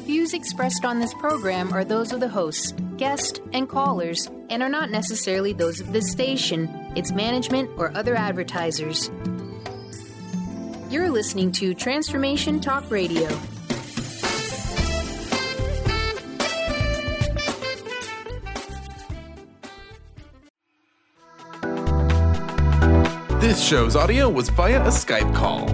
Views expressed on this program are those of the hosts, guests, and callers, and are not necessarily those of this station, its management, or other advertisers. You're listening to Transformation Talk Radio. This show's audio was via a Skype call.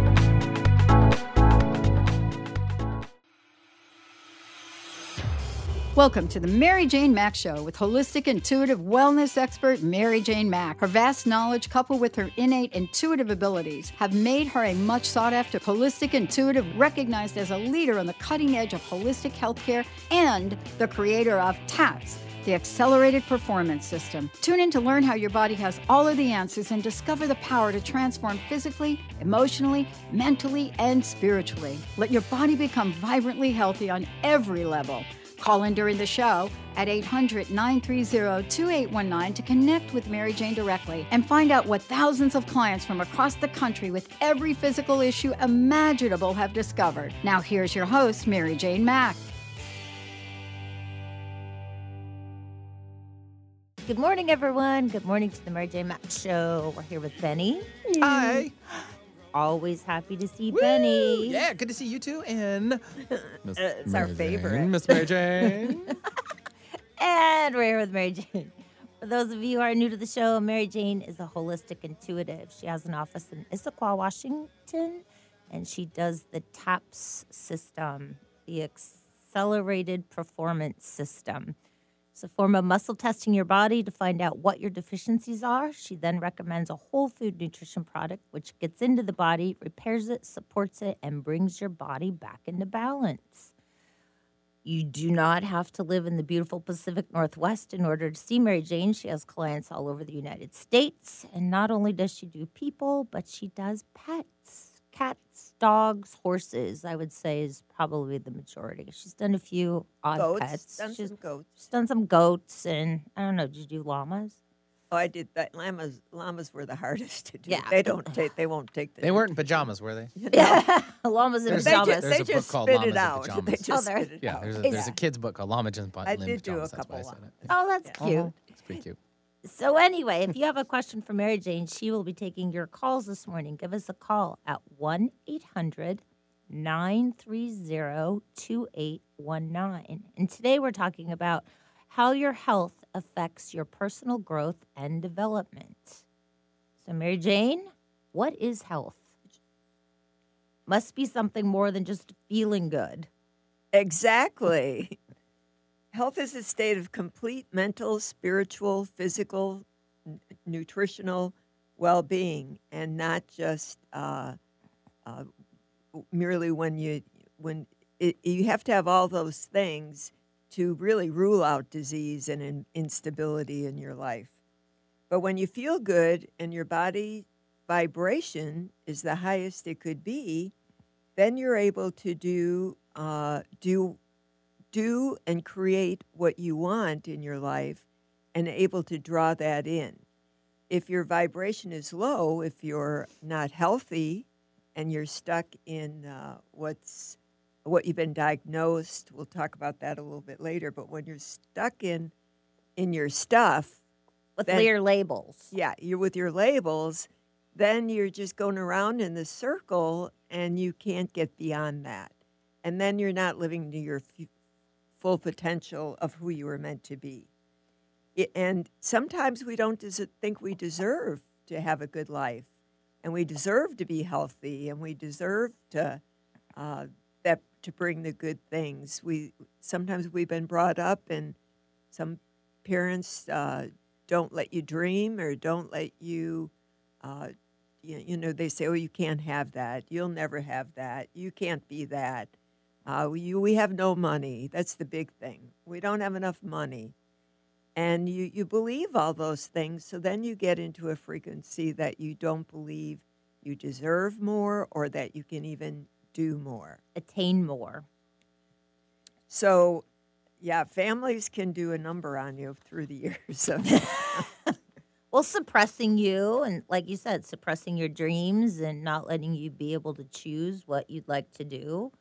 Welcome to the Mary Jane Mack Show with holistic intuitive wellness expert Mary Jane Mack. Her vast knowledge coupled with her innate intuitive abilities have made her a much sought after holistic intuitive recognized as a leader on the cutting edge of holistic healthcare and the creator of TAPS, the Accelerated Performance System. Tune in to learn how your body has all of the answers and discover the power to transform physically, emotionally, mentally, and spiritually. Let your body become vibrantly healthy on every level. Call in during the show at 800-930-2819 to connect with Mary Jane directly and find out what thousands of clients from across the country with every physical issue imaginable have discovered. Now here's your host, Mary Jane Mack. Good morning, everyone. Good morning to the Mary Jane Mack Show. We're here with Benny. Hi. Always happy to see Woo! Benny. Yeah, good to see you too. And It's our favorite. Miss Mary Jane. And we're here with Mary Jane. For those of you who are new to the show, Mary Jane is a holistic intuitive. She has an office in Issaquah, Washington, and she does the TAPS system, the Accelerated Performance System. It's a form of muscle testing your body to find out what your deficiencies are. She then recommends a whole food nutrition product, which gets into the body, repairs it, supports it, and brings your body back into balance. You do not have to live in the beautiful Pacific Northwest in order to see Mary Jane. She has clients all over the United States. And not only does she do people, but she does pets. Cats, dogs, horses, I would say, is probably the majority. She's done a few odd pets. She's done some goats, and I don't know. Did you do llamas? Oh, I did that. Llamas were the hardest to do. Yeah. They won't take the. They weren't in pajamas, were they? Yeah, llamas in There's pajamas. there's They a book just called spit Llamas it in out. Pajamas. They just there- spit it Yeah, out. there's a kid's book called Llamas in I Pajamas. did do a That's couple why I of said them. it. Oh, that's Yeah. cute. It's pretty cute. So anyway, if you have a question for Mary Jane, she will be taking your calls this morning. Give us a call at 1-800-930-2819. And today we're talking about how your health affects your personal growth and development. So Mary Jane, what is health? Must be something more than just feeling good. Exactly. Health is a state of complete mental, spiritual, physical, nutritional well-being, and not just merely when you have to have all those things to really rule out disease and instability in your life. But when you feel good and your body vibration is the highest it could be, then you're able to do and create what you want in your life and able to draw that in. If your vibration is low, if you're not healthy and you're stuck in what you've been diagnosed, we'll talk about that a little bit later, but when you're stuck in your stuff, With then- your labels. yeah, you're with your labels, then you're just going around in the circle and you can't get beyond that. And then you're not living to your full potential of who you were meant to be. And sometimes we don't think we deserve to have a good life, and we deserve to be healthy, and we deserve to bring the good things. Sometimes we've been brought up, and some parents don't let you dream or don't let you. They say, "Oh, you can't have that. You'll never have that. You can't be that." We have no money. That's the big thing. We don't have enough money. And you believe all those things, so then you get into a frequency that you don't believe you deserve more or that you can even do more. Attain more. So, yeah, families can do a number on you through the years. Well, suppressing you and, like you said, suppressing your dreams and not letting you be able to choose what you'd like to do.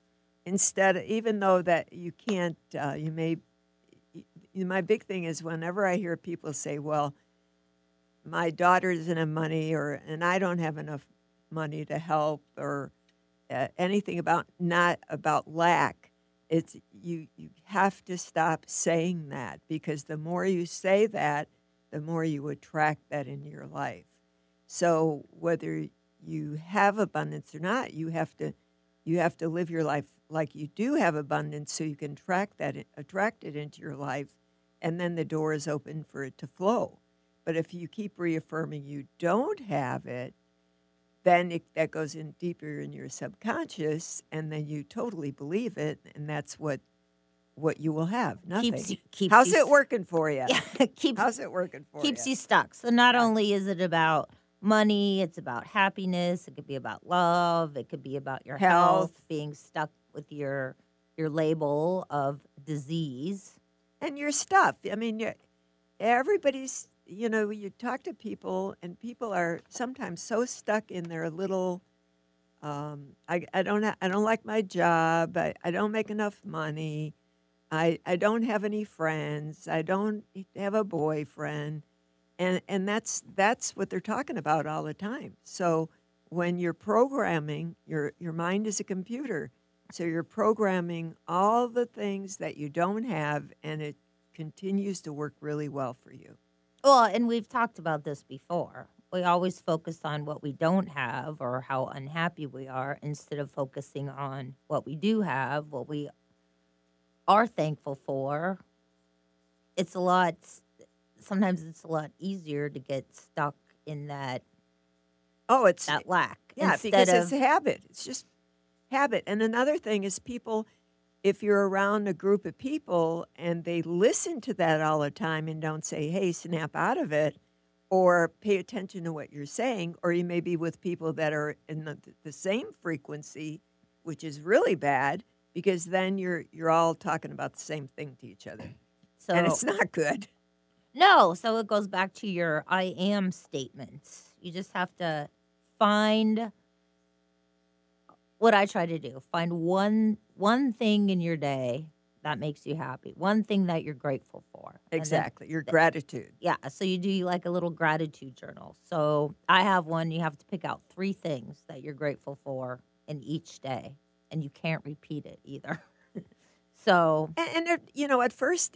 instead, even though that you can't, you may. My big thing is whenever I hear people say, "Well, my daughter doesn't have money," or "and I don't have enough money to help," or anything about not about lack, it's you have to stop saying that, because the more you say that, the more you attract that into your life. So whether you have abundance or not, you have to live your life like you do have abundance, so you can attract it into your life, and then the door is open for it to flow. But if you keep reaffirming you don't have it, then that goes in deeper in your subconscious, and then you totally believe it, and that's what you will have. Nothing. Keeps How's you it working for you? Yeah, How's it working for keeps you? you stuck. So not Yeah. only is it about money, it's about happiness. It could be about love. It could be about your health, Health. being stuck with your label of disease. And your stuff. I mean, everybody's. You talk to people, and people are sometimes so stuck in their little. I don't like my job. I don't make enough money. I don't have any friends. I don't have a boyfriend. And that's what they're talking about all the time. So when you're programming, your mind is a computer. So you're programming all the things that you don't have, and it continues to work really well for you. Well, and we've talked about this before. We always focus on what we don't have or how unhappy we are instead of focusing on what we do have, what we are thankful for. Sometimes it's a lot easier to get stuck in that Oh, it's lack. yeah, instead because of it's a habit. It's just habit. And another thing is people, if you're around a group of people and they listen to that all the time and don't say, hey, snap out of it, or pay attention to what you're saying, or you may be with people that are in the same frequency, which is really bad, because then you're all talking about the same thing to each other. And so it's not good. no, so it goes back to your I am statements. You just have to find what I try to do. Find one thing in your day that makes you happy. One thing that you're grateful for. And then Exactly. Your gratitude. yeah, so you do like a little gratitude journal. So I have one. You have to pick out 3 things that you're grateful for in each day, and you can't repeat it either. So At first,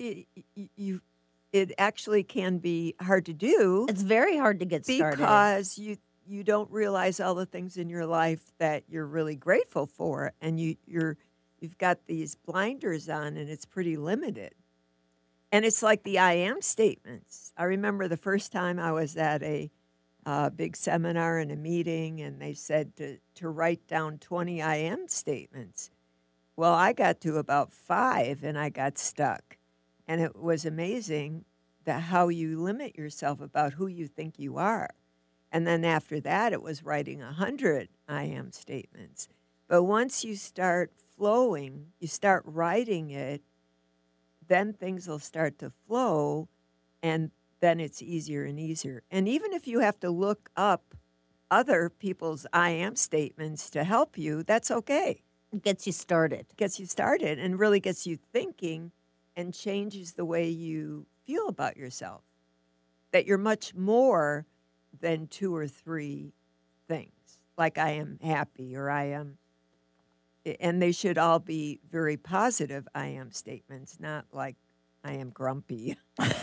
it actually can be hard to do it's very hard to get started. because you don't realize all the things in your life that you're really grateful for, and you've got these blinders on, and it's pretty limited. And it's like the I am statements. I remember the first time I was at a big seminar and a meeting, and they said to write down 20 I am statements. Well, I got to about 5 and I got stuck. And it was amazing that how you limit yourself about who you think you are. And then after that, it was writing 100 I am statements. But once you start flowing, you start writing it, then things will start to flow, and then it's easier and easier. And even if you have to look up other people's I am statements to help you, that's okay. It gets you started. Gets you started and really gets you thinking and changes the way you feel about yourself. That you're much more than 2 or 3 things, like I am happy or I am, and they should all be very positive I am statements, not like I am grumpy.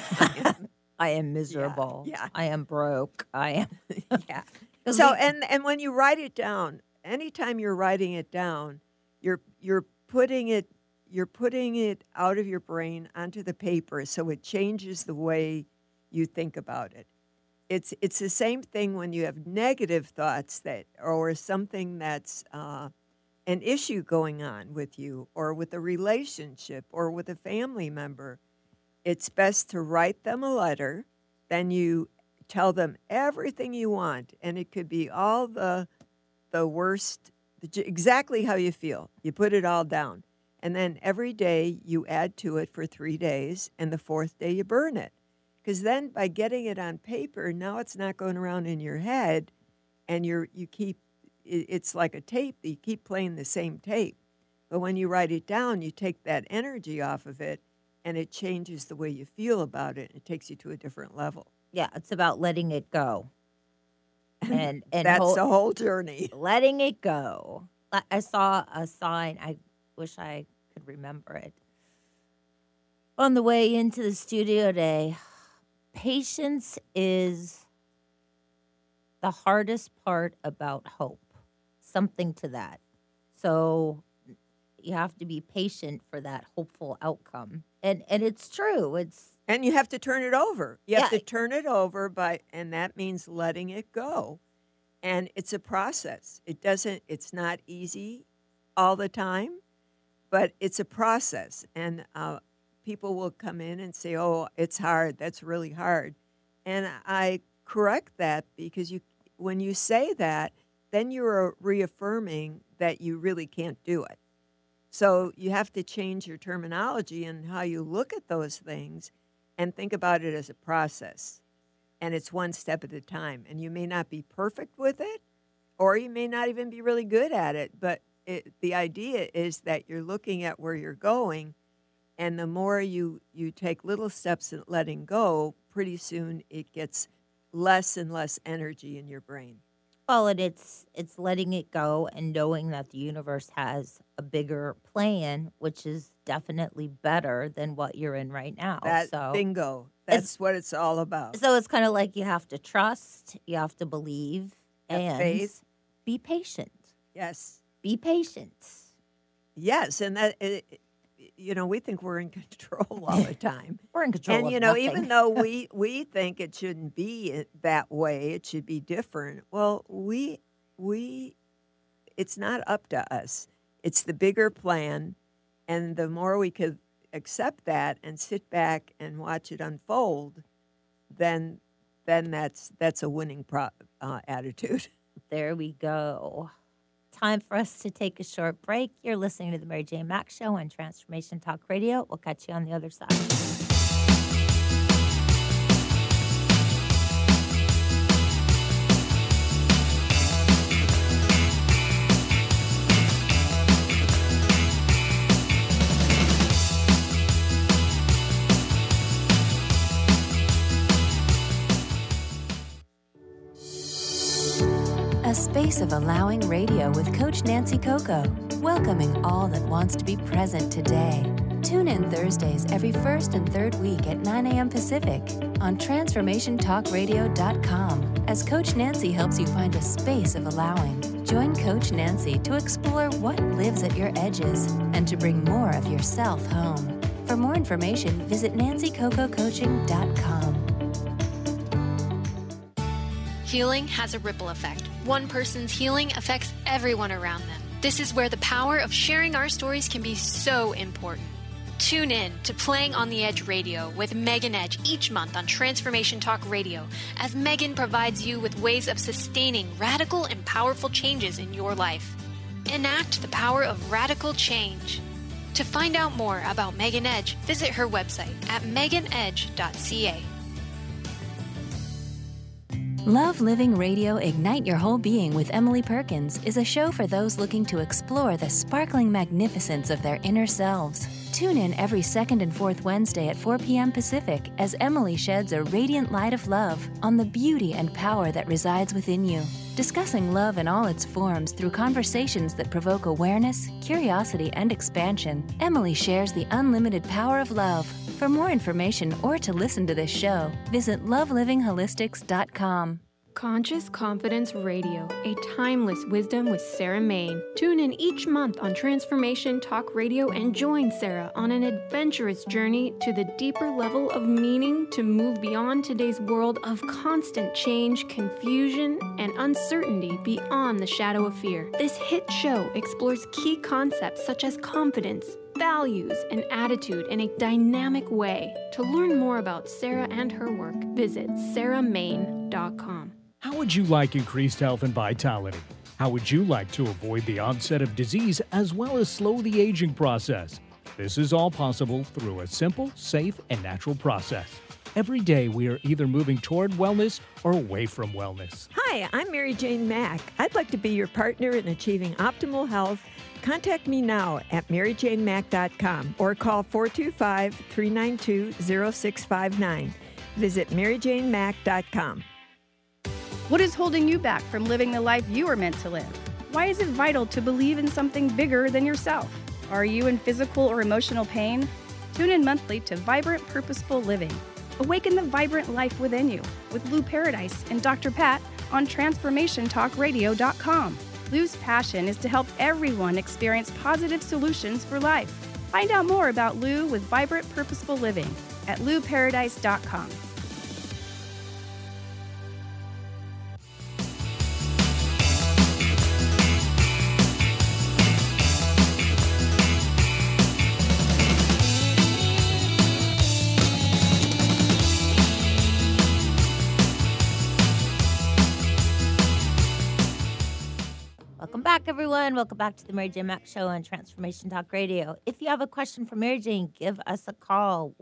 I am miserable. yeah. I am broke. I am. Yeah. 'Cause So we- and when you write it down, anytime you're writing it down, you're putting it out of your brain onto the paper, so it changes the way you think about it. It's the same thing when you have negative thoughts or something that's an issue going on with you, or with a relationship, or with a family member. It's best to write them a letter. Then you tell them everything you want, and it could be all the worst, exactly how you feel. You put it all down. And then every day you add to it for 3 days, and the 4th day you burn it. Because then by getting it on paper, now it's not going around in your head, and it's like a tape. You keep playing the same tape. But when you write it down, you take that energy off of it, and it changes the way you feel about it. It takes you to a different level. Yeah, it's about letting it go. And That's the whole journey. letting it go. I saw a sign. I wish I could remember it. On the way into the studio today, patience is the hardest part about hope. Something to that. So you have to be patient for that hopeful outcome. And it's true. And you have to turn it over. You have Yeah. to turn it over and that means letting it go. And it's a process. It's not easy all the time, but it's a process. And people will come in and say, "Oh, it's hard. That's really hard." And I correct that because when you say that, then you're reaffirming that you really can't do it. So you have to change your terminology and how you look at those things and think about it as a process. And it's one step at a time. And you may not be perfect with it, or you may not even be really good at it. But the idea is that you're looking at where you're going, and the more you take little steps in letting go, pretty soon it gets less and less energy in your brain. Well, and it's letting it go and knowing that the universe has a bigger plan, which is definitely better than what you're in right now. Bingo. That's what it's all about. So it's kind of like you have to trust, you have to believe, Have and faith. be patient. Yes. Be patient. Yes, and that we think we're in control all the time. We're in control And of even nothing. though we think it shouldn't be that way, it should be different. Well, it's not up to us. It's the bigger plan, and the more we could accept that and sit back and watch it unfold, then that's a winning attitude. There we go. Time for us to take a short break. You're listening to the Mary Jane Mack Show on Transformation Talk Radio. We'll catch you on the other side. A space of allowing radio with Coach Nancy Coco, welcoming all that wants to be present today. Tune in Thursdays every first and third week at 9 a.m. Pacific on TransformationTalkRadio.com as Coach Nancy helps you find a space of allowing. Join Coach Nancy to explore what lives at your edges and to bring more of yourself home. For more information, visit NancyCocoCoaching.com. Healing has a ripple effect. One person's healing affects everyone around them. This is where the power of sharing our stories can be so important. Tune in to Playing on the Edge Radio with Megan Edge each month on Transformation Talk Radio, as Megan provides you with ways of sustaining radical and powerful changes in your life. Enact the power of radical change. To find out more about Megan Edge, visit her website at meganedge.ca. Love Living Radio Ignite Your Whole Being with Emily Perkins is a show for those looking to explore the sparkling magnificence of their inner selves. Tune in every second and fourth Wednesday at 4 p.m. Pacific as Emily sheds a radiant light of love on the beauty and power that resides within you. Discussing love in all its forms through conversations that provoke awareness, curiosity, and expansion, Emily shares the unlimited power of love. For more information or to listen to this show, visit lovelivingHolistics.com. Conscious Confidence Radio, a timeless wisdom with Sarah Main. Tune in each month on Transformation Talk Radio and join Sarah on an adventurous journey to the deeper level of meaning to move beyond today's world of constant change, confusion, and uncertainty beyond the shadow of fear. This hit show explores key concepts such as confidence, values, and attitude in a dynamic way. To learn more about Sarah and her work, visit sarahmain.com. How would you like increased health and vitality? How would you like to avoid the onset of disease as well as slow the aging process? This is all possible through a simple, safe, and natural process. Every day, we are either moving toward wellness or away from wellness. Hi, I'm Mary Jane Mack. I'd like to be your partner in achieving optimal health. Contact me now at maryjanemack.com or call 425-392-0659. Visit maryjanemack.com. What is holding you back from living the life you are meant to live? Why is it vital to believe in something bigger than yourself? Are you in physical or emotional pain? Tune in monthly to Vibrant Purposeful Living. Awaken the vibrant life within you with Lou Paradise and Dr. Pat on TransformationTalkRadio.com. Lou's passion is to help everyone experience positive solutions for life. Find out more about Lou with Vibrant Purposeful Living at LouParadise.com. Welcome back, everyone. Welcome back to the Mary Jane Mack Show on Transformation Talk Radio. If you have a question for Mary Jane, give us a call,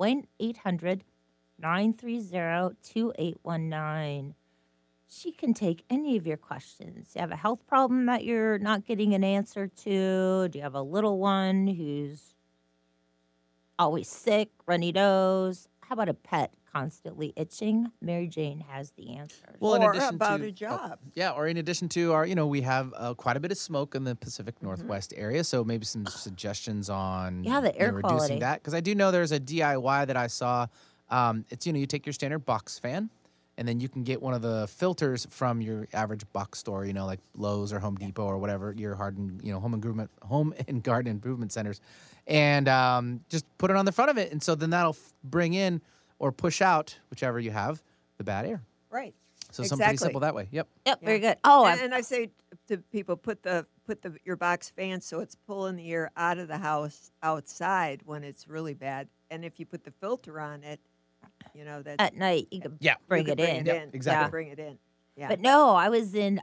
1-800-930-2819. She can take any of your questions. You have a health problem that you're not getting an answer to? Do you have a little one who's always sick, runny nose? How about a pet constantly itching? Mary Jane has the answers. Well, in Or addition about to, a job. or in addition to our, we have quite a bit of smoke in the Pacific Northwest area, so maybe some suggestions on Yeah, the air reducing quality. that. Because I do know there's a DIY that I saw. It's, you take your standard box fan, and then you can get one of the filters from your average box store, like Lowe's or Home Depot or whatever, your home and garden improvement centers, and just put it on the front of it. And so then that'll bring in or push out, whichever you have, the bad air. Right. So something pretty simple that way. Yep. Yep, very good. Oh, and I say to people, put your box fan so it's pulling the air out of the house outside when it's really bad. And if you put the filter on it, that at night you can bring it in. Exactly. Bring it in. Yeah. But no, I was in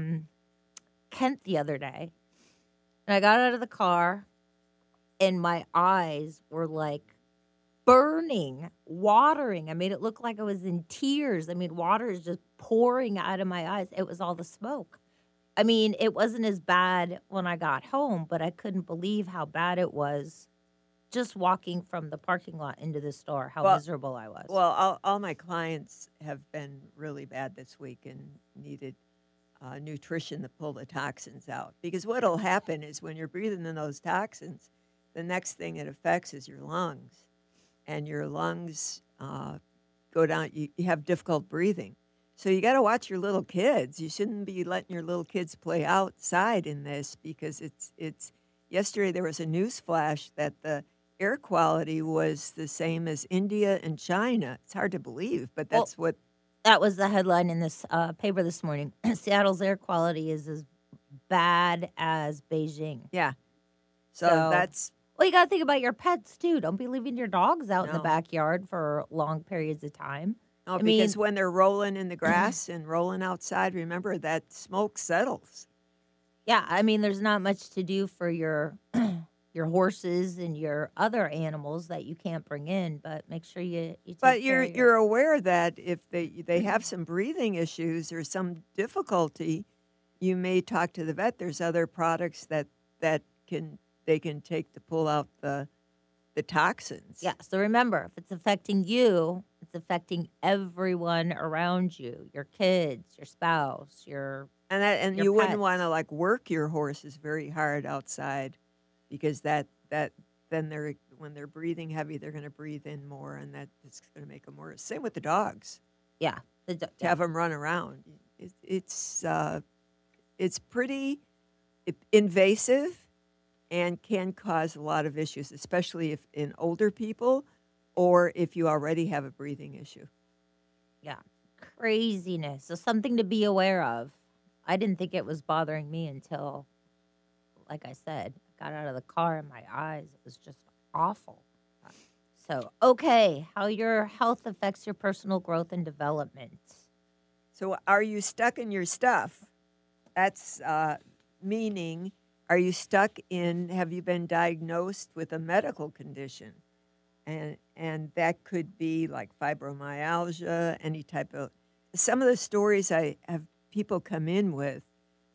Kent the other day, and I got out of the car, and my eyes were like burning, watering. I made it look like I was in tears. I mean, water is just pouring out of my eyes. It was all the smoke. I mean, it wasn't as bad when I got home, but I couldn't believe how bad it was just walking from the parking lot into the store, how miserable I was. Well, all my clients have been really bad this week and needed nutrition to pull the toxins out. Because what will happen is when you're breathing in those toxins, the next thing it affects is your lungs. And your lungs go down. You have difficult breathing. So you got to watch your little kids. You shouldn't be letting your little kids play outside in this because it's. Yesterday there was a news flash that the air quality was the same as India and China. It's hard to believe, but that's what. That was the headline in this paper this morning. Seattle's air quality is as bad as Beijing. Yeah. So that's. Well, you got to think about your pets, too. Don't be leaving your dogs out in the backyard for long periods of time. No, because when they're rolling in the grass and rolling outside, remember that smoke settles. Yeah, I mean, there's not much to do for your your horses and your other animals that you can't bring in, but make sure you take But care you're aware that if they have some breathing issues or some difficulty, you may talk to the vet. There's other products that they can take to pull out the toxins. Yeah, so remember, if it's affecting you, it's affecting everyone around you, your kids, your spouse, your And your you wouldn't pets. want to work your horses very hard outside because then when they're breathing heavy, they're going to breathe in more, and that's going to make them worse. Same with the dogs. Yeah. To have them run around, it's pretty invasive and can cause a lot of issues, especially if in older people or if you already have a breathing issue. Yeah, craziness. So something to be aware of. I didn't think it was bothering me until, like I said, I got out of the car and my eyes, it was just awful. So, okay, how your health affects your personal growth and development. So are you stuck in your stuff? That's meaning, are you stuck in, have you been diagnosed with a medical condition? and that could be like fibromyalgia, any type of. Some of the stories I have people come in with.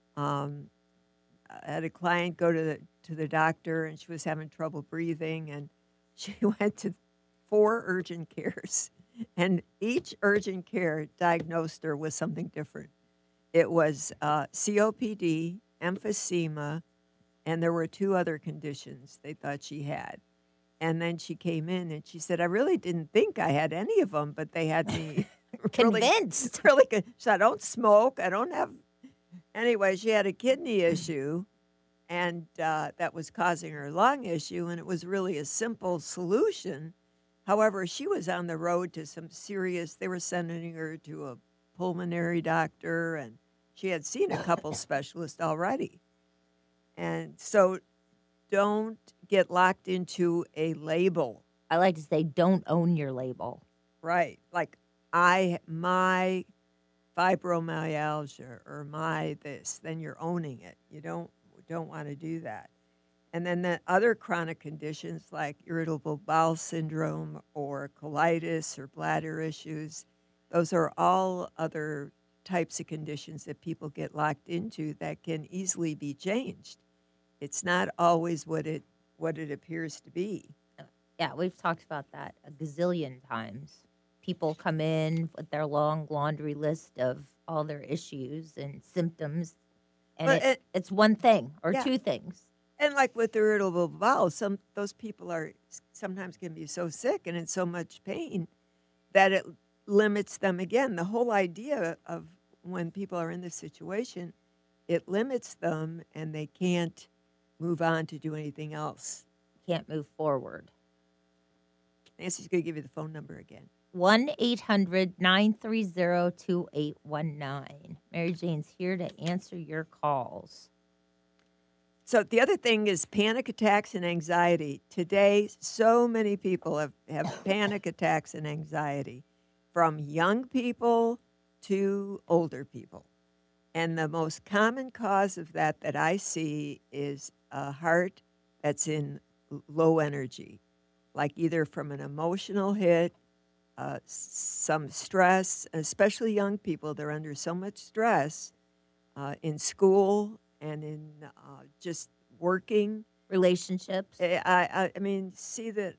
I had a client go to the doctor, and she was having trouble breathing, and she went to 4 urgent cares, and each urgent care diagnosed her with something different. It was COPD, emphysema, and there were 2 other conditions they thought she had. And then she came in and she said, I really didn't think I had any of them, but they had me Convinced. Really good. She said, I don't smoke. I don't have. Anyway, she had a kidney issue, and that was causing her lung issue, and it was really a simple solution. However, she was on the road to some serious, they were sending her to a pulmonary doctor, and she had seen a couple specialists already. And so don't get locked into a label. I like to say, don't own your label. Right. Like, my fibromyalgia or my this, then you're owning it. You don't want to do that. And then the other chronic conditions like irritable bowel syndrome or colitis or bladder issues, those are all other types of conditions that people get locked into that can easily be changed. It's not always what it appears to be. Yeah, we've talked about that a gazillion times. People come in with their long laundry list of all their issues and symptoms, and it's one thing or 2 things. And like with irritable bowel, those people are sometimes can be so sick and in so much pain that it limits them again. The whole idea of when people are in this situation, it limits them and they can't move on to do anything else. Can't move forward. Nancy's going to give you the phone number again. 1-800-930-2819. Mary Jane's here to answer your calls. So the other thing is panic attacks and anxiety. Today, so many people have panic attacks and anxiety, from young people to older people. And the most common cause of that I see is a heart that's in low energy, like either from an emotional hit, some stress, especially young people. They're under so much stress in school and in just working. Relationships. I mean, see that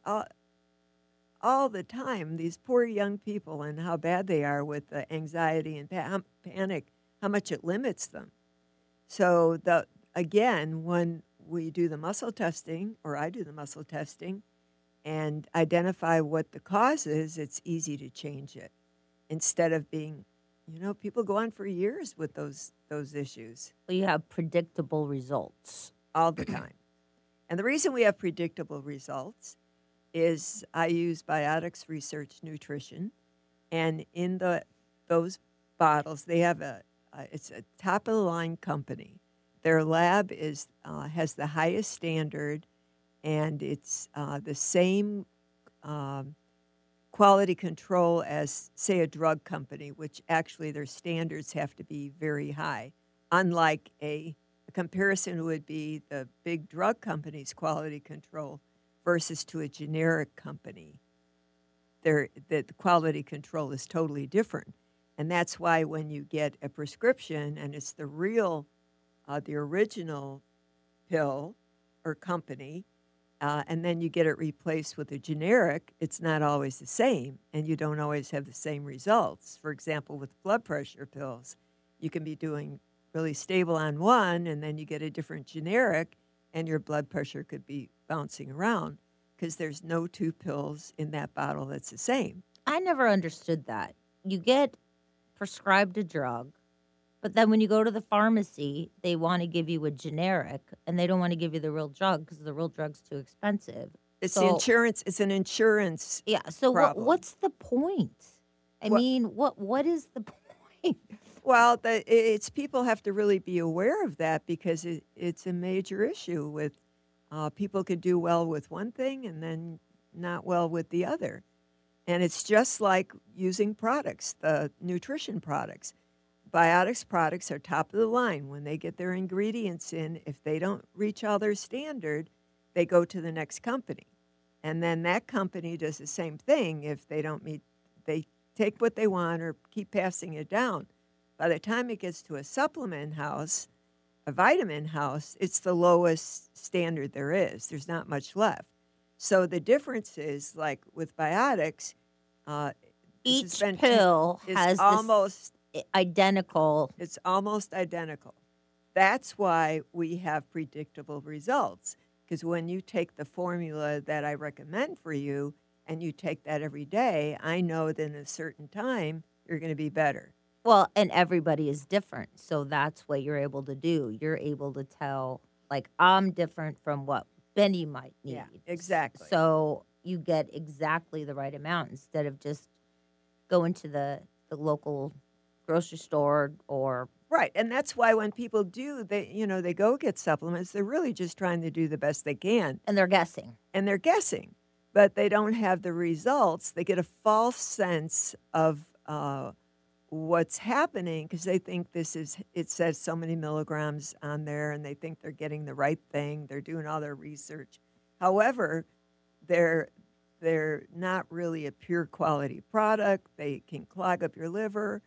all the time, these poor young people and how bad they are with the anxiety and panic, how much it limits them. So, again, when we do the muscle testing, or I do the muscle testing, and identify what the cause is, it's easy to change it. Instead of being, people go on for years with those issues. Well, you have predictable results. All the time. And the reason we have predictable results is I use Biotics Research Nutrition, and in those bottles, they have it's a top-of-the-line company. Their lab has the highest standard, and it's the same quality control as, say, a drug company, which actually their standards have to be very high. Unlike a comparison would be the big drug company's quality control versus to a generic company. The quality control is totally different. And that's why when you get a prescription and it's the original pill or company, and then you get it replaced with a generic, it's not always the same, and you don't always have the same results. For example, with blood pressure pills, you can be doing really stable on one, and then you get a different generic, and your blood pressure could be bouncing around because there's no 2 pills in that bottle that's the same. I never understood that. You get prescribed a drug, but then when you go to the pharmacy, they want to give you a generic, and they don't want to give you the real drug because the real drug's too expensive. It's insurance. It's an insurance. Yeah. So what's the point? I mean, what is the point? Well, it's people have to really be aware of that because it's a major issue. With people could do well with one thing and then not well with the other, and it's just like using products, the nutrition products. Biotics products are top of the line. When they get their ingredients in, if they don't reach all their standard, they go to the next company. And then that company does the same thing. If they don't meet, they take what they want or keep passing it down. By the time it gets to a supplement house, a vitamin house, it's the lowest standard there is. There's not much left. So the difference is, like with biotics, each pill has almost identical. It's almost identical. That's why we have predictable results. Because when you take the formula that I recommend for you and you take that every day, I know that in a certain time you're going to be better. Well, and everybody is different. So that's what you're able to do. You're able to tell, like, I'm different from what Benny might need. Yeah, exactly. So you get exactly the right amount instead of just going to the local grocery store or... Right, and that's why when people do, they go get supplements, they're really just trying to do the best they can. And they're guessing. But they don't have the results. They get a false sense of what's happening because they think it says so many milligrams on there, and they think they're getting the right thing. They're doing all their research. However, they're not really a pure quality product. They can clog up your liver.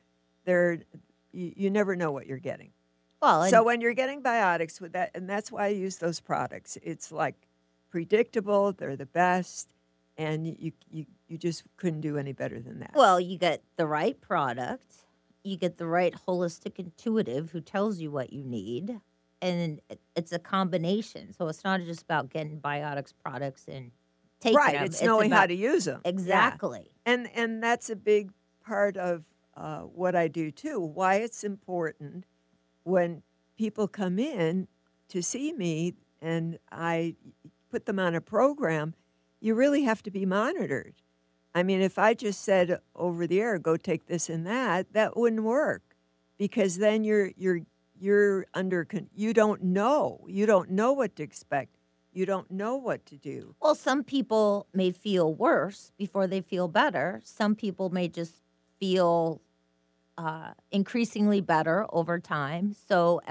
You never know what you're getting. Well, so when you're getting biotics with that, and that's why I use those products, it's like predictable, they're the best, and you just couldn't do any better than that. Well, you get the right product, you get the right holistic intuitive who tells you what you need, and it's a combination. So it's not just about getting biotics products and taking them. Right, it's knowing how to use them. Exactly. Yeah. And that's a big part of what I do too, why it's important when people come in to see me and I put them on a program, you really have to be monitored. I mean, if I just said over the air, go take this and that wouldn't work because then you're under, you don't know what to expect. You don't know what to do. Well, some people may feel worse before they feel better. Some people may just feel increasingly better over time. So,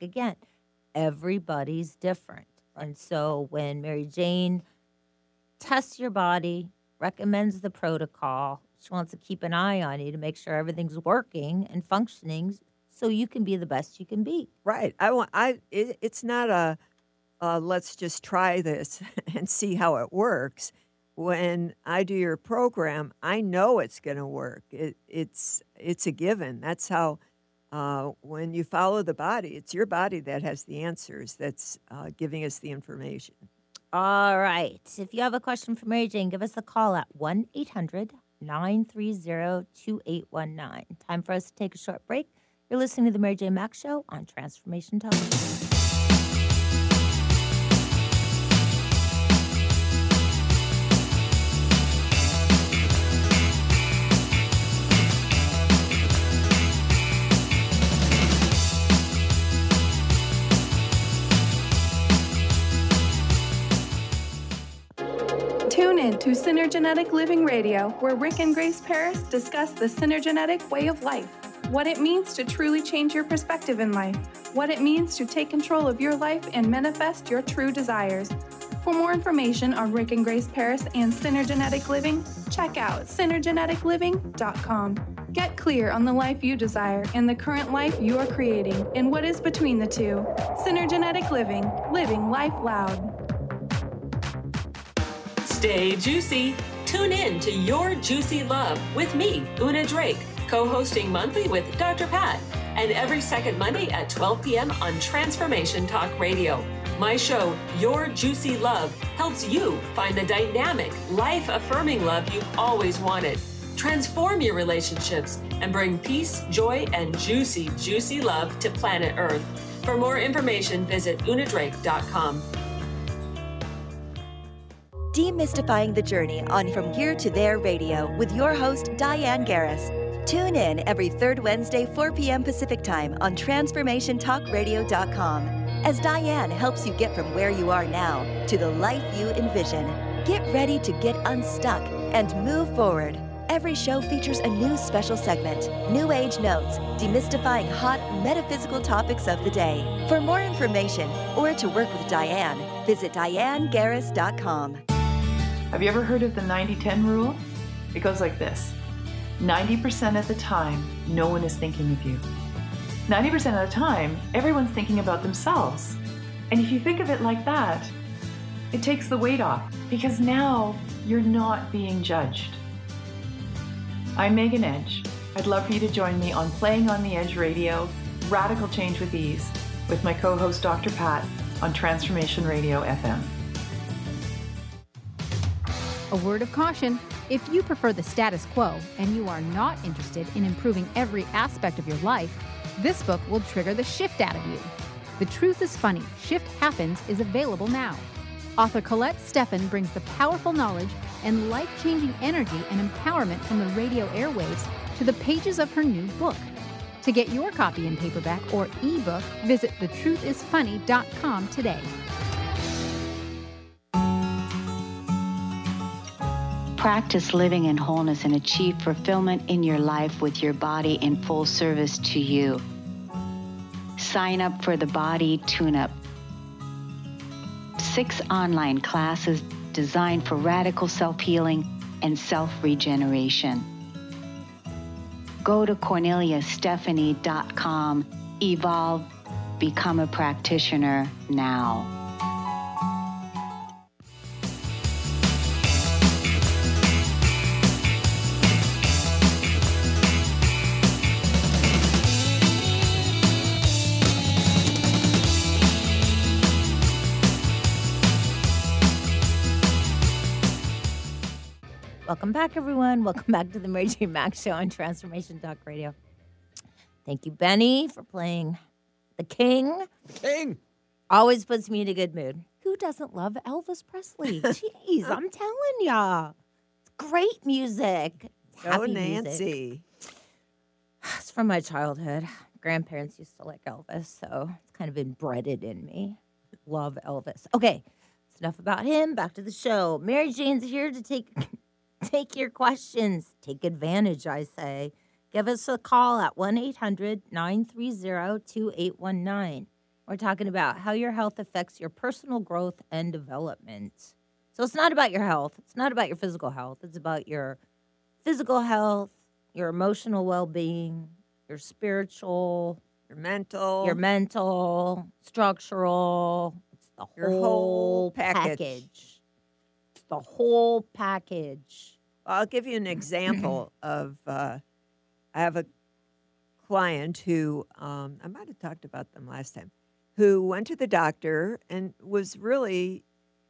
everybody's different. And so when Mary Jane tests your body, recommends the protocol, she wants to keep an eye on you to make sure everything's working and functioning so you can be the best you can be. Right. It's not a let's just try this and see how it works. When I do your program, I know it's going to work. It's a given. That's how, when you follow the body, it's your body that has the answers that's giving us the information. All right. If you have a question for Mary Jane, give us a call at 1-800-930-2819. Time for us to take a short break. You're listening to The Mary Jane Mack Show on Transformation Talk. Tune in to Synergenetic Living Radio, where Rick and Grace Paris discuss the synergenetic way of life, what it means to truly change your perspective in life, what it means to take control of your life and manifest your true desires. For more information on Rick and Grace Paris and Synergenetic Living, check out synergeticliving.com. Get clear on the life you desire and the current life you are creating and what is between the two. Synergenetic Living, living life loud. Stay juicy. Tune in to Your Juicy Love with me, Una Drake, co-hosting monthly with Dr. Pat, and every second Monday at 12 p.m. on Transformation Talk Radio. My show, Your Juicy Love, helps you find the dynamic, life-affirming love you've always wanted. Transform your relationships and bring peace, joy, and juicy, juicy love to planet Earth. For more information, visit unadrake.com. Demystifying the Journey on From Here to There Radio with your host, Diane Garris. Tune in every third Wednesday, 4 p.m. Pacific Time on TransformationTalkRadio.com as Diane helps you get from where you are now to the life you envision. Get ready to get unstuck and move forward. Every show features a new special segment, New Age Notes, demystifying hot metaphysical topics of the day. For more information or to work with Diane, visit DianeGarris.com. Have you ever heard of the 90-10 rule? It goes like this. 90% of the time, no one is thinking of you. 90% of the time, everyone's thinking about themselves. And if you think of it like that, it takes the weight off because now you're not being judged. I'm Megan Edge. I'd love for you to join me on Playing on the Edge Radio, Radical Change with Ease, with my co-host Dr. Pat on Transformation Radio FM. A word of caution. If you prefer the status quo and you are not interested in improving every aspect of your life, this book will trigger the shift out of you. The Truth is Funny, Shift Happens is available now. Author Colette Steffen brings the powerful knowledge and life-changing energy and empowerment from the radio airwaves to the pages of her new book. To get your copy in paperback or ebook, visit thetruthisfunny.com today. Practice living in wholeness and achieve fulfillment in your life with your body in full service to you. Sign up for the Body Tune-Up. 6 online classes designed for radical self-healing and self-regeneration. Go to CorneliaStephanie.com. Evolve. Become a practitioner now. Welcome back, everyone. Welcome back to the Mary Jane Mack Show on Transformation Talk Radio. Thank you, Benny, for playing the King. The King. Always puts me in a good mood. Who doesn't love Elvis Presley? Jeez, I'm telling ya. It's great music. It's Go happy Nancy. music. It's from my childhood. Grandparents used to like Elvis, so it's kind of embedded in me. Love Elvis. Okay, that's enough about him. Back to the show. Mary Jane's here to take your questions. Take advantage, I say. Give us a call at 1-800-930-2819. We're talking about how your health affects your personal growth and development. So it's not about your health. It's not about your physical health. It's about your physical health, your emotional well-being, your spiritual, your mental, structural. It's the your whole package. It's the whole package. I'll give you an example of, I have a client who, I might have talked about them last time, who went to the doctor and was really,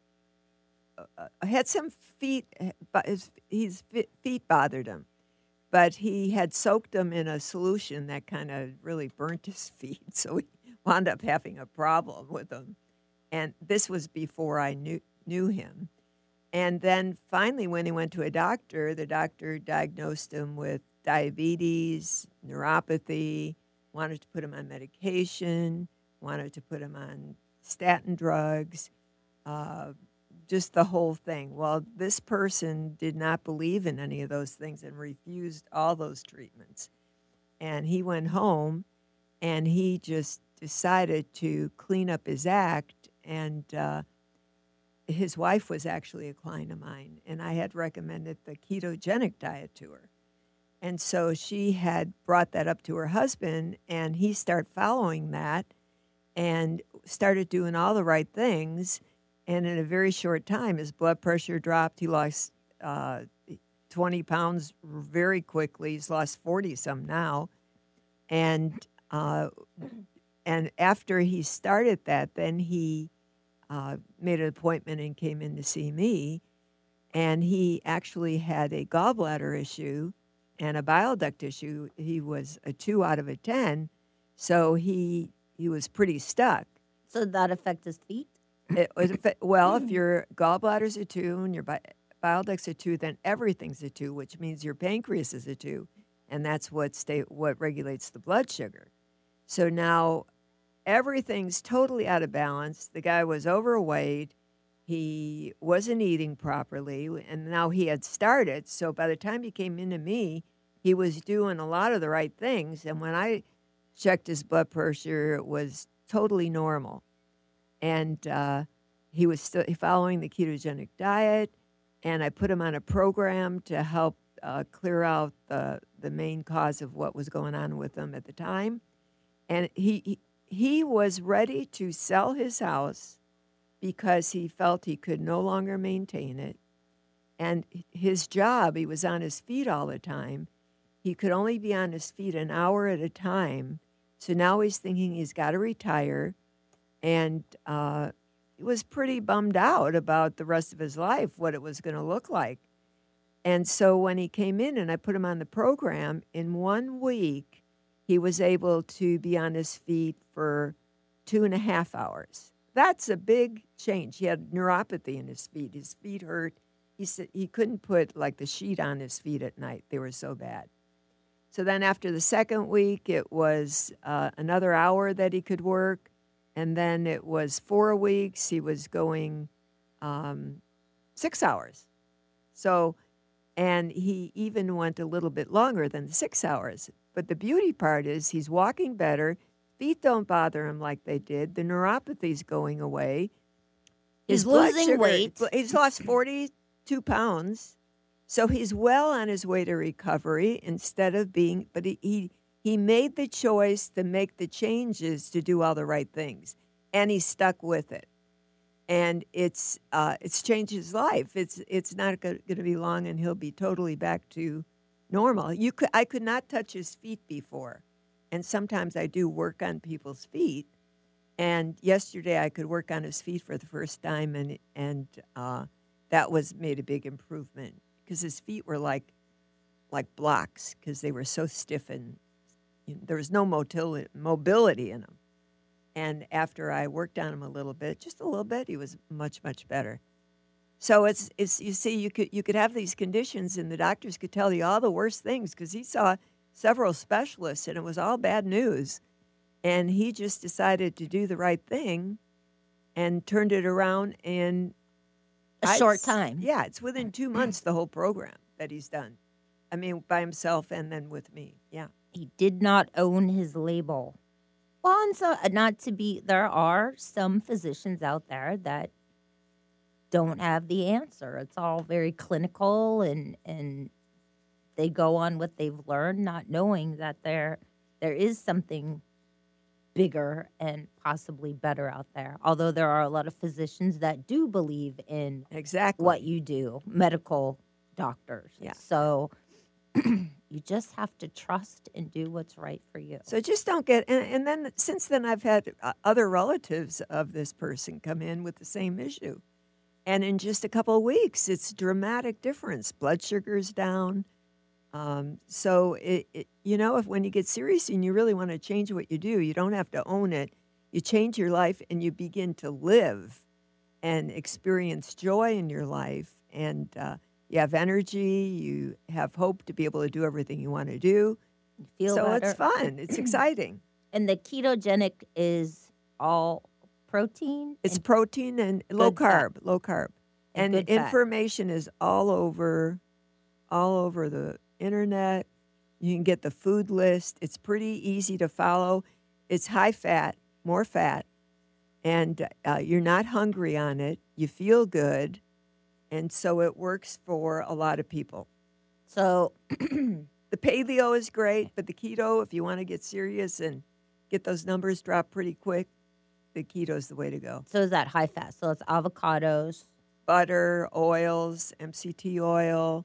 had some feet, his feet bothered him. But he had soaked them in a solution that kind of really burnt his feet. So he wound up having a problem with them. And this was before I knew him. And then finally, when he went to a doctor, the doctor diagnosed him with diabetes, neuropathy, wanted to put him on medication, wanted to put him on statin drugs, just the whole thing. Well, this person did not believe in any of those things and refused all those treatments. And he went home and he just decided to clean up his act. And his wife was actually a client of mine, and I had recommended the ketogenic diet to her. And so she had brought that up to her husband, and he started following that and started doing all the right things. And in a very short time, his blood pressure dropped. He lost 20 pounds very quickly. He's lost 40-some now. And after he started that, then he made an appointment and came in to see me. And he actually had a gallbladder issue and a bile duct issue. He was a 2 out of a 10, so he was pretty stuck. So did that affect his feet? Well, if your gallbladder's a 2 and your bile duct's a 2, then everything's a 2, which means your pancreas is a 2, and that's what regulates the blood sugar. So now everything's totally out of balance. The guy was overweight. He wasn't eating properly, and now he had started. So by the time he came into me, he was doing a lot of the right things. And when I checked his blood pressure, it was totally normal. And he was still following the ketogenic diet. and I put him on a program to help clear out the main cause of what was going on with him at the time. And he was ready to sell his house because he felt he could no longer maintain it. And his job, he was on his feet all the time. He could only be on his feet an hour at a time. So now he's thinking he's got to retire. And he was pretty bummed out about the rest of his life, what it was going to look like. And so when he came in and I put him on the program, in 1 week, he was able to be on his feet for 2.5 hours. That's a big change. He had neuropathy in his feet. His feet hurt. He said he couldn't put like the sheet on his feet at night. They were so bad. So then after the second week, it was another hour that he could work. And then it was 4 weeks. He was going 6 hours. So, and he even went a little bit longer than the 6 hours. But the beauty part is he's walking better. Feet don't bother him like they did. The neuropathy's going away. He's blood losing sugar- weight. He's lost 42 pounds. So he's well on his way to recovery instead of being, but he made the choice to make the changes to do all the right things. And he stuck with it. And it's changed his life. It's not going to be long and he'll be totally back to normal. I could not touch his feet before. And sometimes I do work on people's feet. And yesterday I could work on his feet for the first time, and that made a big improvement because his feet were like blocks because they were so stiff and there was no mobility in them. And after I worked on him a little bit, just a little bit, he was much, much better. So it's you see, you could have these conditions and the doctors could tell you all the worst things because he saw several specialists and it was all bad news. And he just decided to do the right thing and turned it around in a short time. Yeah, it's within 2 months, the whole program that he's done. I mean, by himself and then with me. Yeah. He did not own his label. Well, and so there are some physicians out there that don't have the answer. It's all very clinical and they go on what they've learned, not knowing that there is something bigger and possibly better out there. Although there are a lot of physicians that do believe in exactly what you do, medical doctors. Yeah. So you just have to trust and do what's right for you. So just don't get, and then since then I've had other relatives of this person come in with the same issue. And in just a couple of weeks, it's a dramatic difference. Blood sugar's down. So, if when you get serious and you really want to change what you do, you don't have to own it. You change your life and you begin to live and experience joy in your life. And you have energy. You have hope to be able to do everything you want to do. You feel so better. It's fun. It's exciting. And the ketogenic is all protein? It's protein and low carb. And good fat. information is all over the internet. You can get the food list. It's pretty easy to follow. It's high fat, more fat, and you're not hungry on it. You feel good, and so it works for a lot of people. So the paleo is great, but the keto, if you want to get serious and get those numbers dropped pretty quick, the keto is the way to go. So is that high fat? So it's avocados, butter, oils, MCT oil,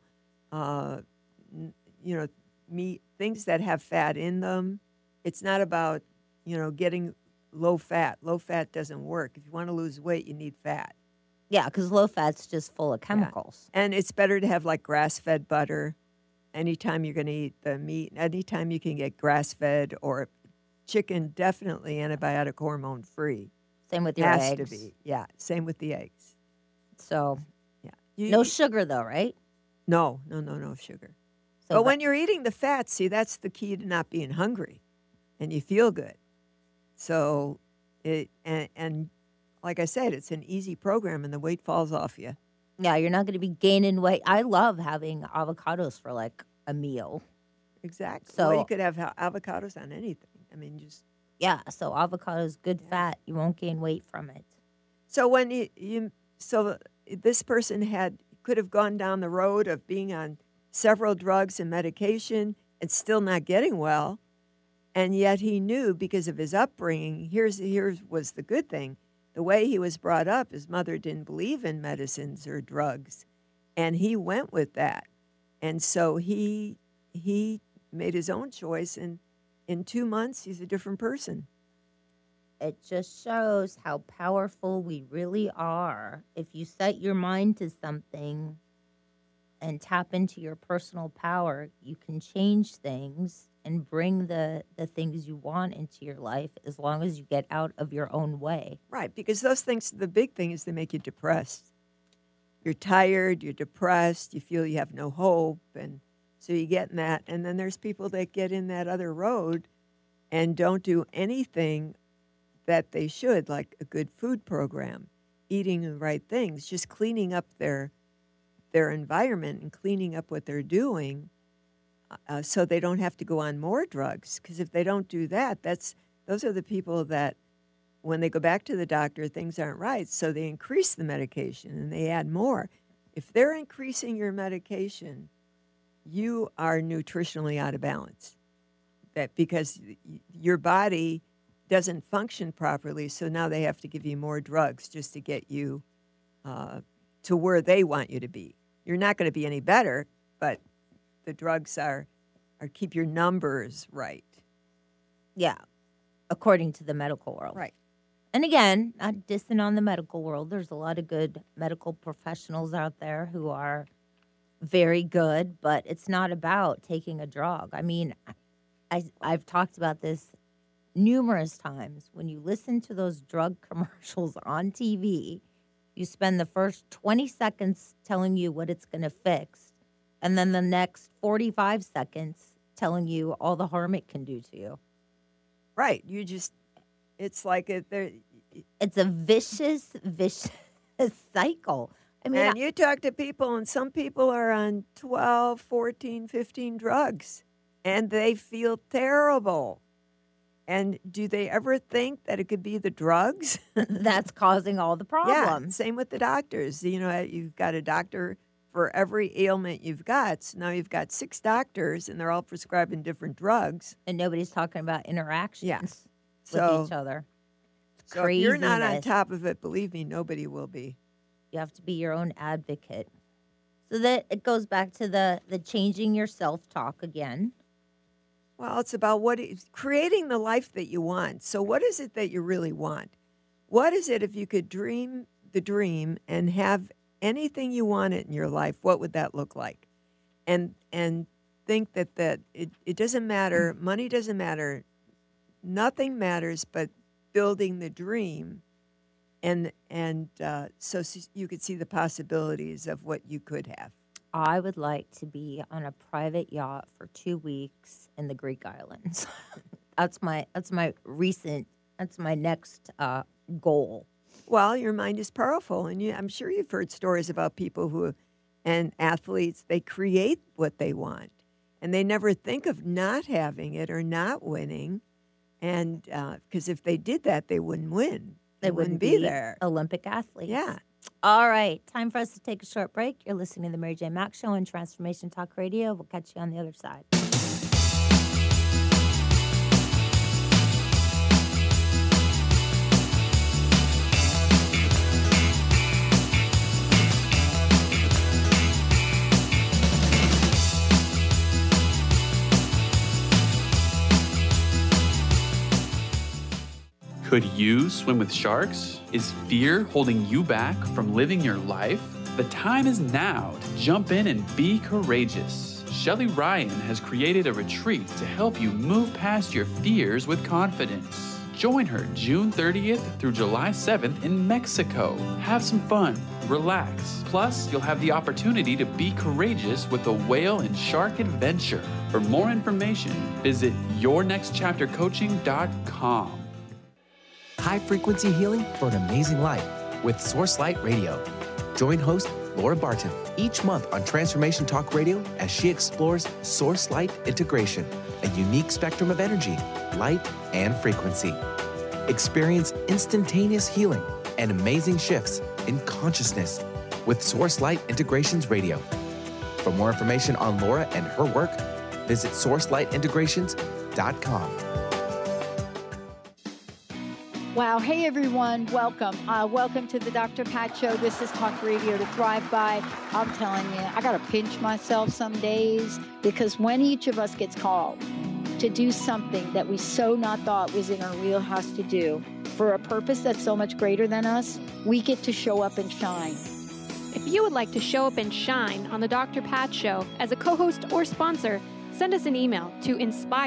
meat, things that have fat in them. It's not about, getting low fat. Low fat doesn't work. If you want to lose weight, you need fat. Yeah, because low fat's just full of chemicals. Yeah. And it's better to have like grass-fed butter. Anytime you're going to eat the meat, anytime you can get grass-fed or chicken, definitely antibiotic hormone free. Same with your Has eggs. to be. Yeah, same with the eggs. So, yeah. No sugar though, right? No sugar. But when you're eating the fat, see, that's the key to not being hungry, and you feel good. So, and like I said, it's an easy program, and the weight falls off you. Yeah, you're not going to be gaining weight. I love having avocados for like a meal. Exactly. So you could have avocados on anything. I mean, just so avocados, good fat. You won't gain weight from it. So when so this person could have gone down the road of being on several drugs and medication and still not getting well. And yet he knew, because of his upbringing, here's was the good thing. The way he was brought up, his mother didn't believe in medicines or drugs. And he went with that. And so he made his own choice, and in 2 months, he's a different person. It just shows how powerful we really are. If you set your mind to something and tap into your personal power, you can change things and bring the things you want into your life, as long as you get out of your own way. Right, because those things, the big thing is they make you depressed. You're tired, you're depressed, you feel you have no hope, and so you get in that. And then there's people that get in that other road and don't do anything that they should, like a good food program, eating the right things, just cleaning up their environment and cleaning up what they're doing, so they don't have to go on more drugs. Because if they don't do that, those are the people that, when they go back to the doctor, things aren't right, so they increase the medication and they add more. If they're increasing your medication, you are nutritionally out of balance. That because your body doesn't function properly, so now they have to give you more drugs just to get you to where they want you to be. You're not going to be any better, but the drugs are keep your numbers right. Yeah, according to the medical world. Right. And again, not dissing on the medical world. There's a lot of good medical professionals out there who are very good, but it's not about taking a drug. I mean, I've talked about this numerous times. When you listen to those drug commercials on TV, you spend the first 20 seconds telling you what it's going to fix, and then the next 45 seconds telling you all the harm it can do to you. Right. It's like it's a vicious cycle. I mean, and you talk to people, and some people are on 12, 14, 15 drugs, and they feel terrible. And do they ever think that it could be the drugs? That's causing all the problems. Yeah, same with the doctors. You know, you've got a doctor for every ailment you've got. So now you've got 6 doctors, and they're all prescribing different drugs. And nobody's talking about interactions with each other. It's so if you're not on top of it, believe me, nobody will be. You have to be your own advocate. So that it goes back to the changing your self-talk again. Well, it's about creating the life that you want. So what is it that you really want? What is it, if you could dream the dream and have anything you wanted in your life, what would that look like? And think that it doesn't matter, money doesn't matter, nothing matters but building the dream. And so you could see the possibilities of what you could have. I would like to be on a private yacht for 2 weeks in the Greek islands. That's my next goal. Well, your mind is powerful, and I'm sure you've heard stories about people and athletes, they create what they want, and they never think of not having it or not winning, and because if they did that, they wouldn't win. They wouldn't be there. Olympic athletes. Yeah. All right, time for us to take a short break. You're listening to the Mary J. Mack Show on Transformation Talk Radio. We'll catch you on the other side. Could you swim with sharks? Is fear holding you back from living your life? The time is now to jump in and be courageous. Shelly Ryan has created a retreat to help you move past your fears with confidence. Join her June 30th through July 7th in Mexico. Have some fun, relax. Plus, you'll have the opportunity to be courageous with a whale and shark adventure. For more information, visit yournextchaptercoaching.com. High-frequency healing for an amazing life with Source Light Radio. Join host Laura Barton each month on Transformation Talk Radio as she explores Source Light integration, a unique spectrum of energy, light, and frequency. Experience instantaneous healing and amazing shifts in consciousness, with Source Light Integrations Radio. For more information on Laura and her work, visit sourcelightintegrations.com. Wow. Hey, everyone. Welcome. Welcome to the Dr. Pat Show. This is Talk Radio to Thrive By. I'm telling you, I got to pinch myself some days because when each of us gets called to do something that we so not thought was in our wheelhouse to do for a purpose that's so much greater than us, we get to show up and shine. If you would like to show up and shine on the Dr. Pat Show as a co-host or sponsor, send us an email to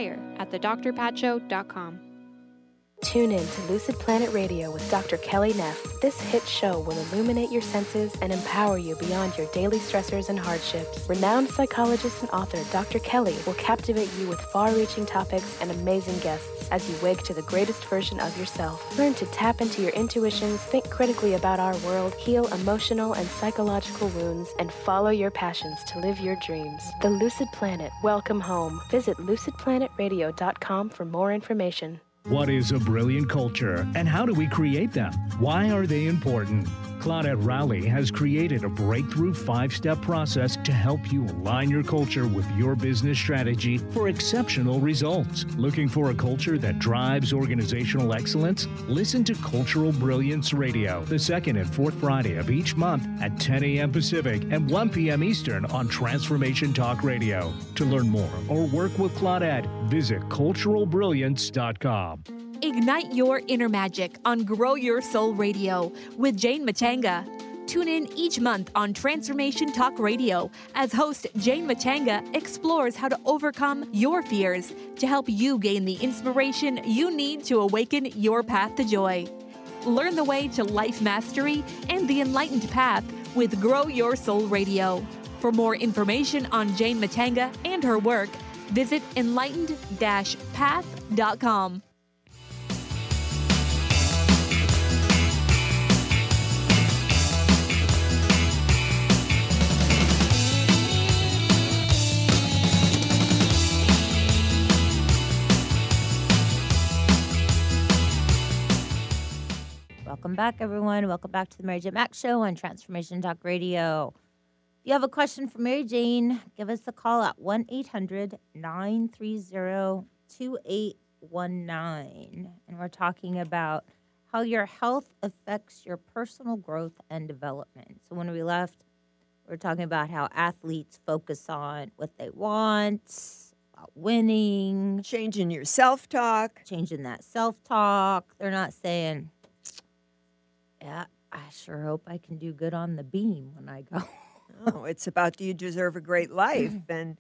inspire@thedrpatshow.com. Tune in to Lucid Planet Radio with Dr. Kelly Neff. This hit show will illuminate your senses and empower you beyond your daily stressors and hardships. Renowned psychologist and author Dr. Kelly will captivate you with far-reaching topics and amazing guests as you wake to the greatest version of yourself. Learn to tap into your intuitions, think critically about our world, heal emotional and psychological wounds, and follow your passions to live your dreams. The Lucid Planet. Welcome home. Visit lucidplanetradio.com for more information. What is a brilliant culture, and how do we create them? Why are they important? Claudette Rowley has created a breakthrough 5-step process to help you align your culture with your business strategy for exceptional results. Looking for a culture that drives organizational excellence? Listen to Cultural Brilliance Radio, the second and fourth Friday of each month at 10 a.m. Pacific and 1 p.m. Eastern on Transformation Talk Radio. To learn more or work with Claudette, visit culturalbrilliance.com. Ignite your inner magic on Grow Your Soul Radio with Jane Matanga. Tune in each month on Transformation Talk Radio as host Jane Matanga explores how to overcome your fears to help you gain the inspiration you need to awaken your path to joy. Learn the way to life mastery and the enlightened path with Grow Your Soul Radio. For more information on Jane Matanga and her work, visit enlightened-path.com. Welcome back, everyone. Welcome back to the Mary Jane Mack Show on Transformation Talk Radio. If you have a question for Mary Jane, give us a call at 1-800-930-2819. And we're talking about how your health affects your personal growth and development. So when we left, we were talking about how athletes focus on what they want, about winning. Changing your self-talk. Changing that self-talk. They're not saying, yeah, I sure hope I can do good on the beam when I go. Oh, it's about, do you deserve a great life, and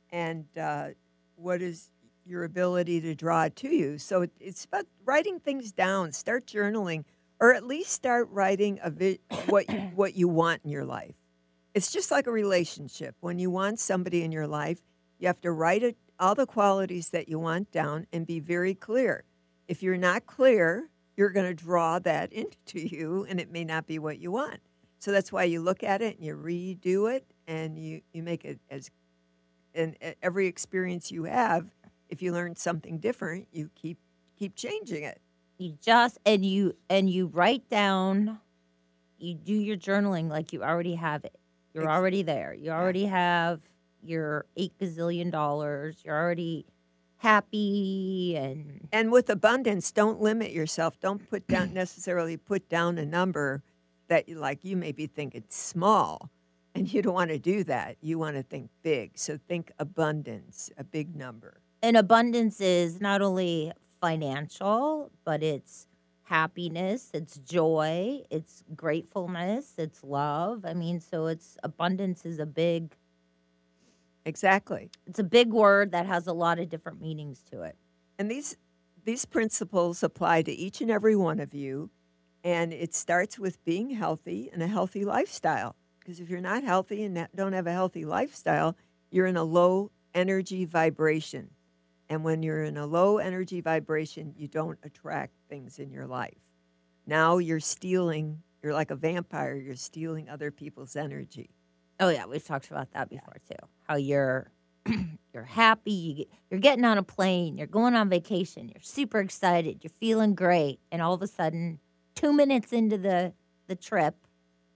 what is your ability to draw it to you? So it's about writing things down. Start journaling, or at least start writing what you want in your life. It's just like a relationship. When you want somebody in your life, you have to write all the qualities that you want down and be very clear. If you're not clear, you're going to draw that into you, and it may not be what you want. So that's why you look at it and you redo it, and you make it as, and every experience you have, if you learn something different, you keep changing it. You just and you write down, you do your journaling like you already have it. You're already there. You already have your $8 gazillion. You're already happy and with abundance. Don't limit yourself. Don't necessarily put down a number that you maybe think it's small, and you don't want to do that. You want to think big. So think abundance, a big number. And abundance is not only financial, but it's happiness, it's joy, it's gratefulness, it's love. I mean, so abundance is a big. Exactly. It's a big word that has a lot of different meanings to it. And these principles apply to each and every one of you. And it starts with being healthy and a healthy lifestyle. Because if you're not healthy and don't have a healthy lifestyle, you're in a low energy vibration. And when you're in a low energy vibration, you don't attract things in your life. Now you're like a vampire. You're stealing other people's energy. Oh, yeah. We've talked about that before, too. How you're happy. You're getting on a plane. You're going on vacation. You're super excited. You're feeling great. And all of a sudden, 2 minutes into the trip,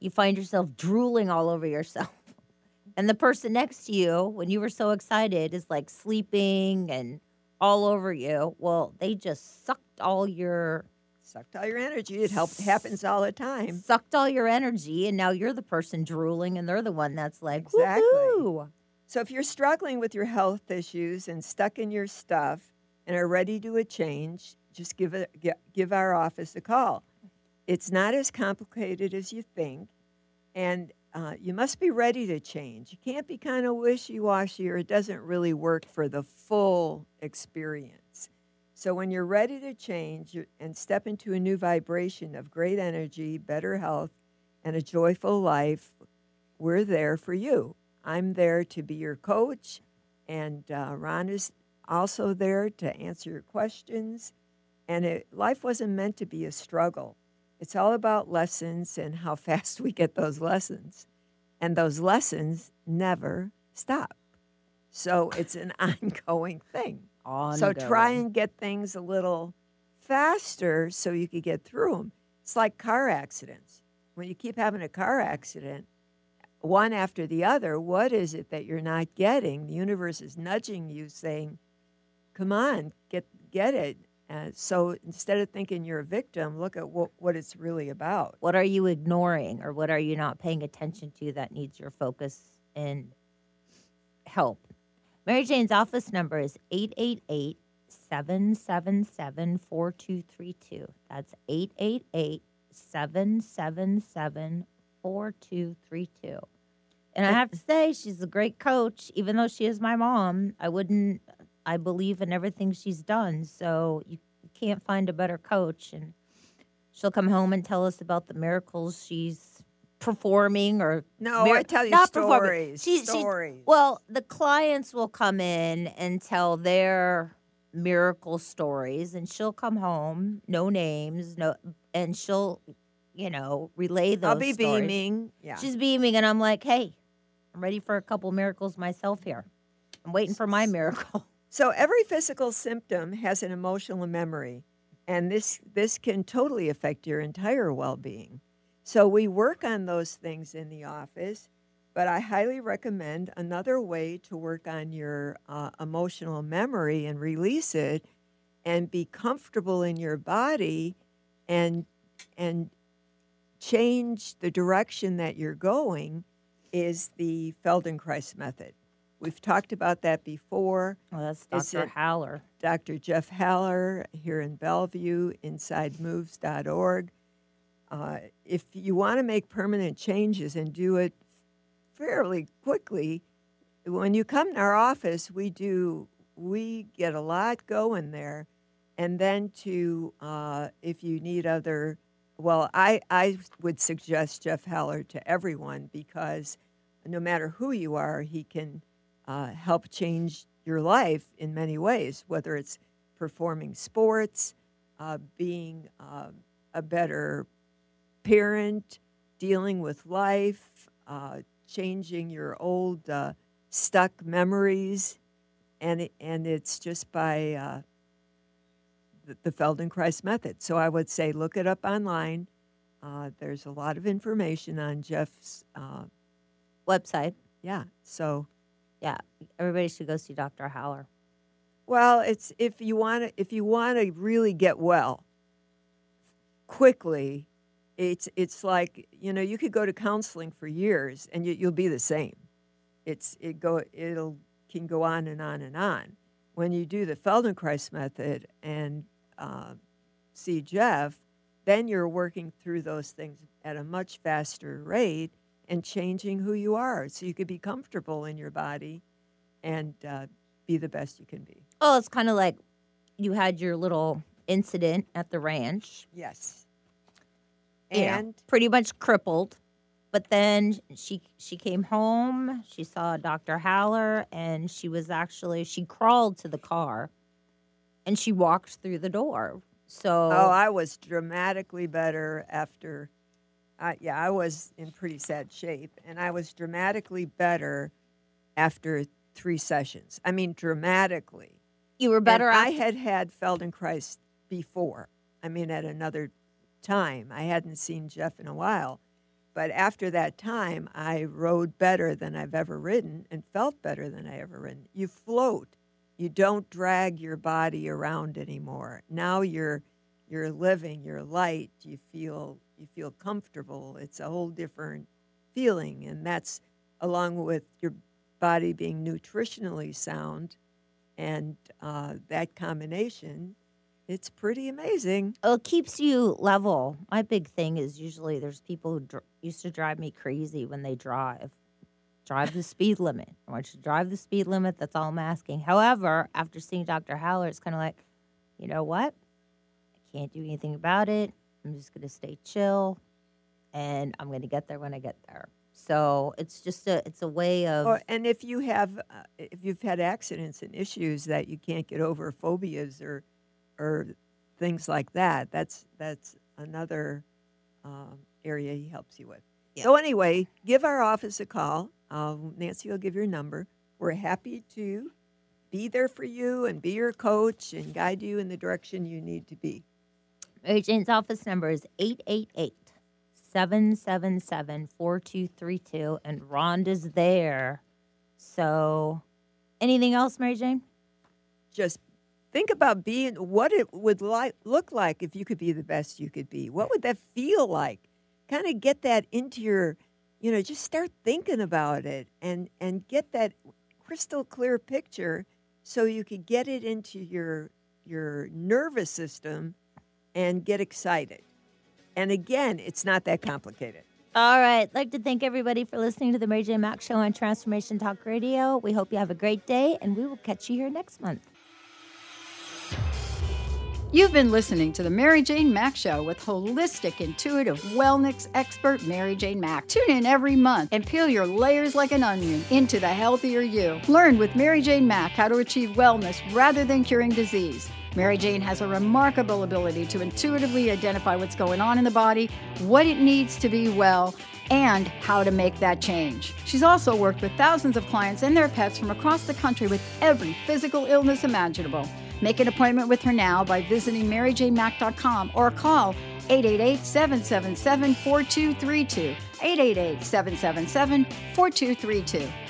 you find yourself drooling all over yourself. And the person next to you, when you were so excited, is like sleeping and all over you. Well, they just sucked all your energy. It happens all the time. Sucked all your energy, and now you're the person drooling, and they're the one that's like, Exactly. woohoo. So if you're struggling with your health issues and stuck in your stuff and are ready to a change, just give our office a call. It's not as complicated as you think, and you must be ready to change. You can't be kind of wishy-washy, or it doesn't really work for the full experience. So when you're ready to change and step into a new vibration of great energy, better health, and a joyful life, we're there for you. I'm there to be your coach, and Ron is also there to answer your questions. And life wasn't meant to be a struggle. It's all about lessons and how fast we get those lessons. And those lessons never stop. So it's an ongoing thing. So try and get things a little faster so you can get through them. It's like car accidents. When you keep having a car accident, one after the other, what is it that you're not getting? The universe is nudging you, saying, come on, get it. So instead of thinking you're a victim, look at what it's really about. What are you ignoring, or what are you not paying attention to that needs your focus and help? Mary Jane's office number is 888-777-4232. That's 888-777-4232. And I have to say, she's a great coach. Even though she is my mom, I believe in everything she's done. So you can't find a better coach. And she'll come home and tell us about the miracles she's performing, or I tell you not stories. Stories. Well, the clients will come in and tell their miracle stories, and she'll come home, no names, and she'll, relay those. I'll be stories. beaming. Yeah, she's beaming, and I'm like, hey, I'm ready for a couple miracles myself here. I'm waiting for my miracle. So every physical symptom has an emotional memory, and this can totally affect your entire well-being. So we work on those things in the office, but I highly recommend another way to work on your emotional memory and release it and be comfortable in your body and change the direction that you're going is the Feldenkrais method. We've talked about that before. Well, that's Dr. Haller. Dr. Jeff Haller here in Bellevue, InsideMoves.org. If you want to make permanent changes and do it fairly quickly, when you come to our office, we get a lot going there. And then if you need I would suggest Jeff Haller to everyone, because no matter who you are, he can help change your life in many ways, whether it's performing sports, being a better parent, dealing with life, changing your old stuck memories, and it's just by the Feldenkrais method. So I would say look it up online. There's a lot of information on Jeff's website. Yeah. So yeah, everybody should go see Dr. Haller. Well, it's if you want to really get well quickly. It's like, you could go to counseling for years and you'll be the same. It can go on and on and on. When you do the Feldenkrais method and see Jeff, then you're working through those things at a much faster rate and changing who you are, so you could be comfortable in your body and be the best you can be. Oh, it's kind of like you had your little incident at the ranch. Yes. And pretty much crippled, but then she came home. She saw Dr. Haller, and she crawled to the car, and she walked through the door. So I was dramatically better after. I was in pretty sad shape, and I was dramatically better after 3 sessions. I mean, dramatically. You were better. I had Feldenkrais before. I mean, at another time. I hadn't seen Jeff in a while. But after that time, I rode better than I've ever ridden and felt better than I ever ridden. You float. You don't drag your body around anymore. Now you're living, you're light, you feel comfortable. It's a whole different feeling, and that's along with your body being nutritionally sound, and that combination, it's pretty amazing. Well, it keeps you level. My big thing is usually there's people who used to drive me crazy when they drive. Drive the speed limit. I want you to drive the speed limit. That's all I'm asking. However, after seeing Dr. Haller, it's kind of like, you know what? I can't do anything about it. I'm just going to stay chill, and I'm going to get there when I get there. So it's just it's a way of. And if you've had accidents and issues that you can't get over, phobias or things like that, that's another area he helps you with. Yeah. So anyway, give our office a call. Nancy will give your number. We're happy to be there for you and be your coach and guide you in the direction you need to be. Mary Jane's office number is 888-777-4232, and Rhonda's there. So anything else, Mary Jane? Just think about being what it would look like if you could be the best you could be. What would that feel like? Kind of get that into your, just start thinking about it and get that crystal clear picture so you could get it into your nervous system and get excited. And again, it's not that complicated. All right. I'd like to thank everybody for listening to the Mary Jane Mack Show on Transformation Talk Radio. We hope you have a great day, and we will catch you here next month. You've been listening to the Mary Jane Mack Show with holistic, intuitive wellness expert Mary Jane Mack. Tune in every month and peel your layers like an onion into the healthier you. Learn with Mary Jane Mack how to achieve wellness rather than curing disease. Mary Jane has a remarkable ability to intuitively identify what's going on in the body, what it needs to be well, and how to make that change. She's also worked with thousands of clients and their pets from across the country with every physical illness imaginable. Make an appointment with her now by visiting MaryJaneMack.com or call 888-777-4232, 888-777-4232.